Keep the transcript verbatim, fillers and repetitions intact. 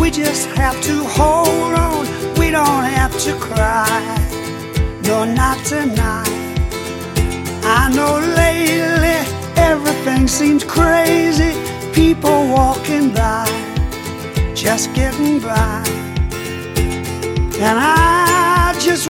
We just have to hold on, we don't have to cry. No, not tonight. I know lately everything seems crazy. People walking by, just getting by. And I